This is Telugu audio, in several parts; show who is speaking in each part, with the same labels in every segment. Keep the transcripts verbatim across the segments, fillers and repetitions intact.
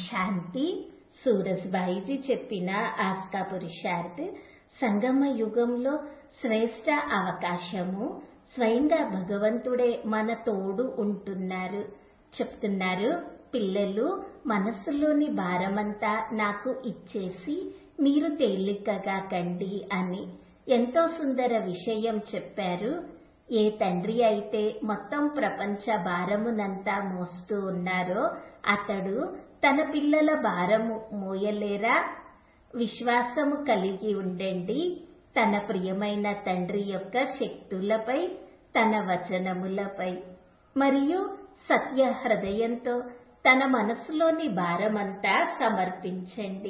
Speaker 1: శాంతి సూరజ్బాయిజీ చెప్పిన ఆస్కా పురుషార్థ్ సంగమ యుగంలో శ్రేష్ట అవకాశము. స్వయంగా భగవంతుడే మన తోడు ఉంటున్నారు. చెప్తున్నారు, పిల్లలు మనస్సులోని భారమంతా నాకు ఇచ్చేసి మీరు తేలికగా కండి అని. ఎంతో సుందర విషయం చెప్పారు. ఏ తండ్రి అయితే మొత్తం ప్రపంచ భారమునంతా మోస్తూ ఉన్నారో అతడు తన పిల్లల భారము మోయలేరా? విశ్వాసము కలిగి ఉండండి తన ప్రియమైన తండ్రి యొక్క శక్తులపై, తన వచనములపై. మరియు సత్య హృదయంతో తన మనసులోని భారమంతా సమర్పించండి.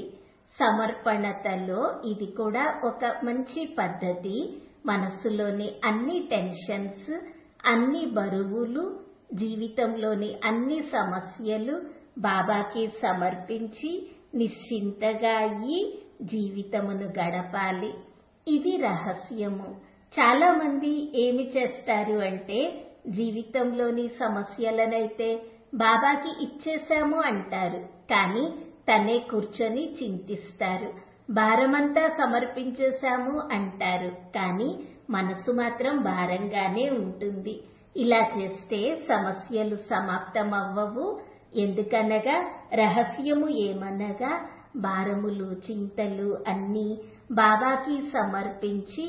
Speaker 1: సమర్పణతలో ఇది కూడా ఒక మంచి పద్ధతి. మనస్సులోని అన్ని టెన్షన్స్, అన్ని బరువులు, జీవితంలోని అన్ని సమస్యలు బాబాకి సమర్పించి నిశ్చింతగా అయ్యి జీవితమును గడపాలి. ఇది రహస్యము. చాలా మంది ఏమి చేస్తారు అంటే జీవితంలోని సమస్యలనైతే బాబాకి ఇచ్చేశాము అంటారు, కానీ తనే కూర్చొని చింతిస్తారు. భారమంతా సమర్పించేశాము అంటారు, కానీ మనసు మాత్రం భారంగానే ఉంటుంది. ఇలా చేస్తే సమస్యలు సమాప్తమవ్వవు. ఎందుకనగా రహస్యము ఏమనగా భారములు, చింతలు అన్నీ బాబాకి సమర్పించి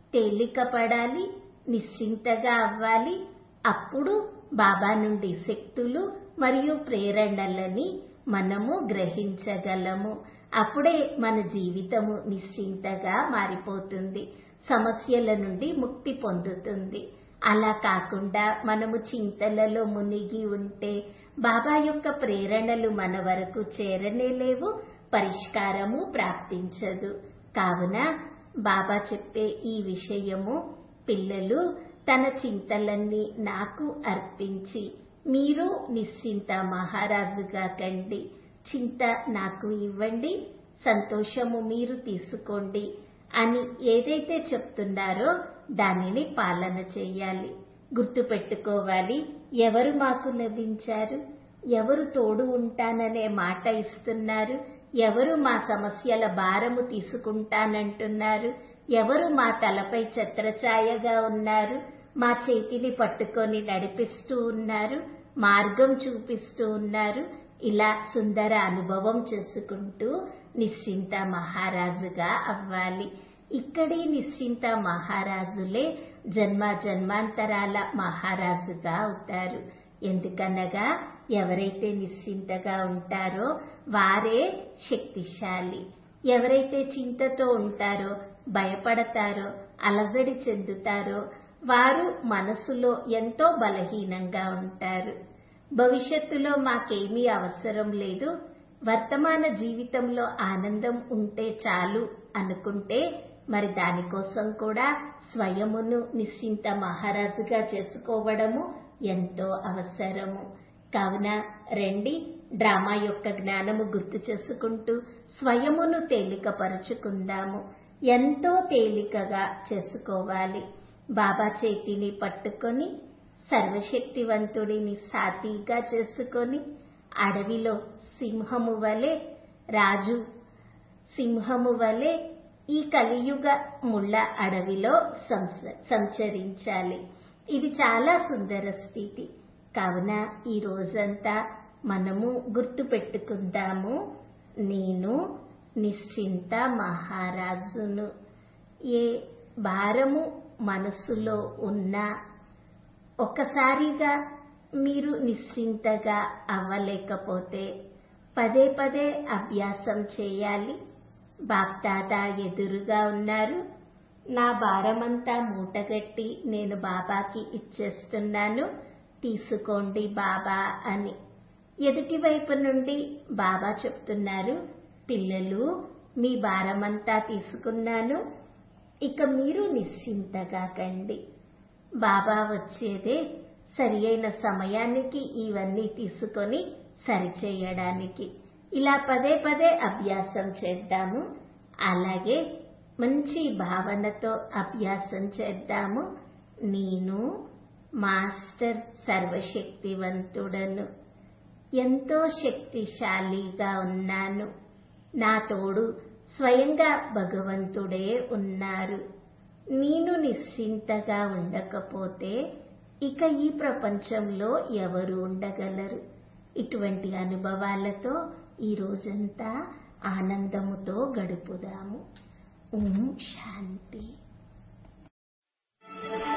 Speaker 1: తేలికపడాలి, నిశ్చింతగా అవ్వాలి. అప్పుడు బాబా నుండి శక్తులు మరియు ప్రేరణలని మనము గ్రహించగలము. అప్పుడే మన జీవితము నిశ్చింతగా మారిపోతుంది, సమస్యల నుండి ముక్తి పొందుతుంది. అలా కాకుండా మనము చింతలలో మునిగి ఉంటే బాబా యొక్క ప్రేరణలు మన వరకు చేరనే లేవు, పరిష్కారము ప్రాప్తించదు. కావున బాబా చెప్పే ఈ విషయము, పిల్లలు తన చింతలన్నీ నాకు అర్పించి మీరు నిశ్చింత మహారాజుగా కండి. చింత నాకు ఇవ్వండి, సంతోషము మీరు తీసుకోండి అని ఏదైతే చెప్తున్నారో దానిని పాలన చేయాలి. గుర్తు పెట్టుకోవాలి, ఎవరు మాకు లభించారు, ఎవరు తోడు ఉంటాననే మాట ఇస్తున్నారు, ఎవరు మా సమస్యల భారము తీసుకుంటానంటున్నారు, ఎవరు మా తలపై ఛత్రఛాయగా ఉన్నారు, మా చేతిని పట్టుకొని నడిపిస్తూ ఉన్నారు, మార్గం చూపిస్తూ ఉన్నారు. ఇలా సుందర అనుభవం చేసుకుంటూ నిశ్చింత మహారాజుగా అవ్వాలి. ఇక్కడి నిశ్చింత మహారాజులే జన్మ జన్మాంతరాల మహారాజుగా అవుతారు. ఎందుకనగా ఎవరైతే నిశ్చింతగా ఉంటారో వారే శక్తిశాలి. ఎవరైతే చింతతో ఉంటారో, భయపడతారో, అలజడి చెందుతారో వారు మనసులో ఎంతో బలహీనంగా ఉంటారు. భవిష్యత్తులో మాకేమీ అవసరం లేదు, వర్తమాన జీవితంలో ఆనందం ఉంటే చాలు అనుకుంటే మరి దానికోసం కూడా స్వయమును నిశ్చింత మహారాజుగా చేసుకోవడము ఎంతో అవసరము. కావున రండి, డ్రామా యొక్క జ్ఞానము గుర్తు చేసుకుంటూ స్వయమును తేలికపరుచుకుందాము. ఎంతో తేలికగా చేసుకోవాలి. బాబా చేతిని పట్టుకొని సర్వశక్తివంతుడిని సాతిగా చేసుకొని అడవిలో సింహము వలె, రాజు సింహము వలె ఈ కలియుగ ముళ్ళ అడవిలో సంచరించాలి. ఇది చాలా సుందర స్థితి. కావున ఈ రోజంతా మనము గుర్తు పెట్టుకుందాము, నేను నిశ్చింత మహారాజును. ఏ భారము మనసులో ఉన్నా ఒక్కసారిగా మీరు నిశ్చింతగా అవ్వలేకపోతే పదే పదే అభ్యాసం చేయాలి. బాప్దాదా ఎదురుగా ఉన్నారు, నా భారమంతా మూటగట్టి నేను బాబాకి ఇచ్చేస్తున్నాను, తీసుకోండి బాబా అని. ఎదుటి వైపు నుండి బాబా చెప్తున్నారు, పిల్లలు మీ భారమంతా తీసుకున్నాను, ఇక మీరు నిశ్చింతగా కండి. బాబా వచ్చేదే సరి అయిన సమయానికి ఇవన్నీ తీసుకొని సరిచేయడానికి. ఇలా పదే పదే అభ్యాసం చేద్దాము. అలాగే మంచి భావనతో అభ్యాసం చేద్దాము. నేను మాస్టర్ సర్వశక్తివంతుడను. ఎంతో శక్తిశాలిగా ఉన్నాను. నా తోడు స్వయంగా భగవంతుడే ఉన్నారు. నేను నిశ్చింతగా ఉండకపోతే ఇక ఈ ప్రపంచంలో ఎవరు ఉండగలరు? ఇటువంటి అనుభవాలతో ఈ రోజంతా ఆనందముతో గడుపుదాము. ఓం శాంతి.